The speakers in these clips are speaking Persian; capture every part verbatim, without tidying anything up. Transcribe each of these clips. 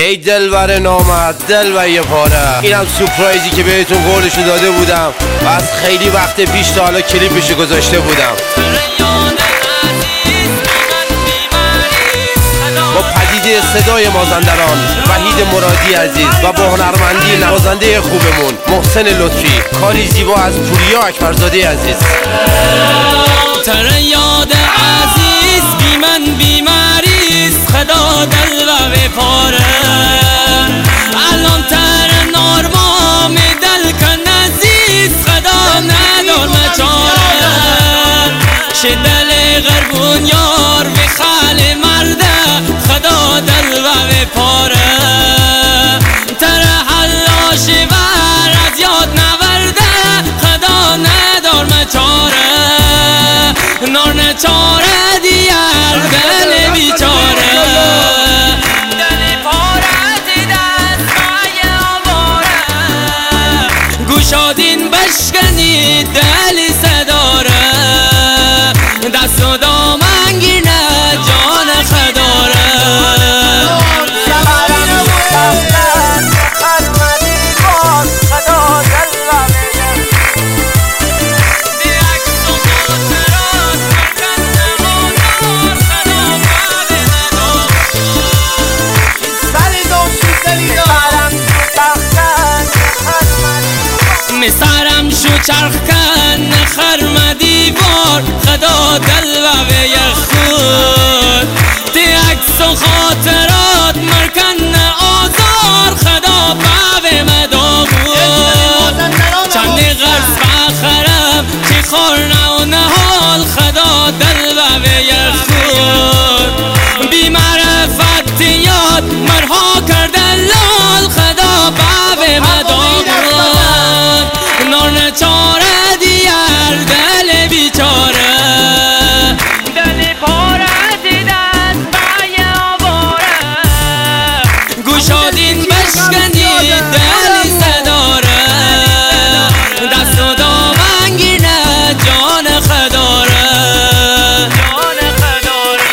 ای دلبر نامرد دل و یه پاره. اینم سورپرایزی که بهتون قولشو داده بودم و از خیلی وقت پیش تا حالا کلیپشو گذاشته بودم. با پدیده صدای مازندران وحید مرادی عزیز و با هنرمندی نوازنده خوبمون محسن لطفی، کاری زیبا از پوریا اکبرزاده عزیز. تر یاد عزیز بی من بیماریست، خدا دل و بپاره. الان تر نارما می دل کن عزیز، خدا ندار مچاره. شه دل غربون یار به خال مرده، خدا دل و بپاره. تر حلاش بر از یاد نورده، خدا ندار مچاره. نار نچاره دیار دل بیچاره، دل پاره دست های آواره. گوشادین بشکنید دلی صداره، دست و دامن گیرنه جان خداره. سرم شو چرخ کن خرم دیوار، خدا دل و به خود. تی عکس و خاطرات مرکن آزار، خدا به مدامون. چند غرص بخرم چی خورنه و نهال، خدا دل و به خود. بی معرفت یاد مرها کرده لال، خدا به مدامون. نار نچاره دیار دل بیچاره، دل پاره دست بای آواره. گوشادین بشکنید دلی صداره، دست و دامن گیرنه جان خداره، جان خداره.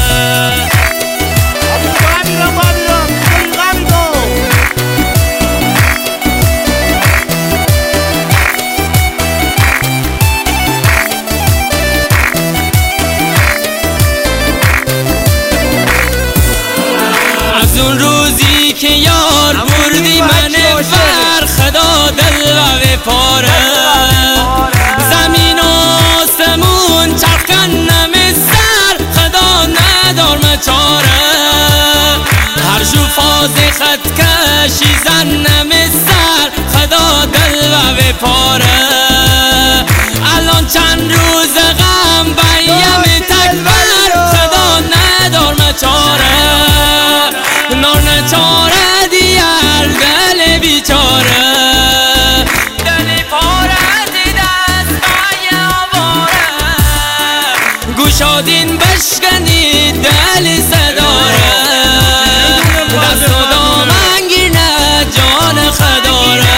از اون روزی که یار بردی من بر، خدا دل و بپاره. زمین و آسمون چرخ کنم سر، خدا ندار مچاره. هر جو فاز خط کشی زنم سر، خدا دل و بپاره. الان چند روز غم بیم تکبر، خدا ندار مچاره. نار نچاره دیار دل بیچاره، دل پاره دست بای آواره. گوشادین بشکنید دل صداره، دست و دامن گیرنه جان خداره.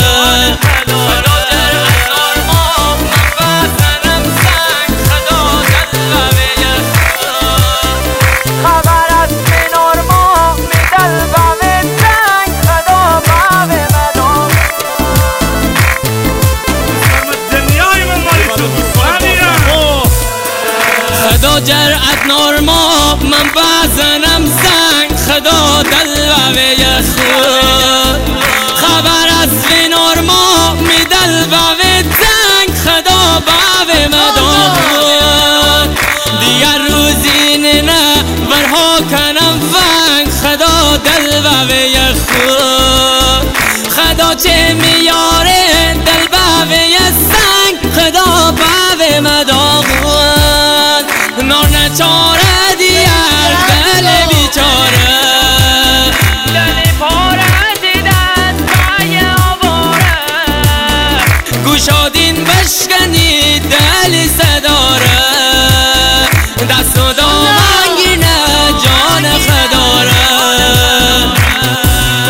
خدا جرأت نارما من بزنم زنگ، خدا دل و به خود. خبر از وی نارما می دل و به زنگ، خدا به مدامون. دیگر روزی نه ورها کنم ونگ، خدا دل و به خود. خدا چه میاره دل به سنگ، خدا به مدامون. نار نچاره دیار دل بیچاره، دل پاره دست بای آواره. گوشادین بشکنید دل صداره، دست و دامن گیرنه جان خداره.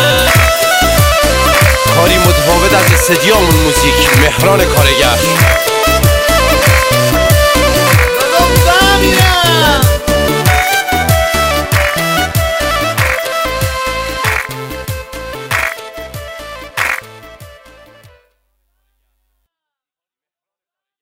کاری متفاوت از استدیوم موزیک مهران کارگر.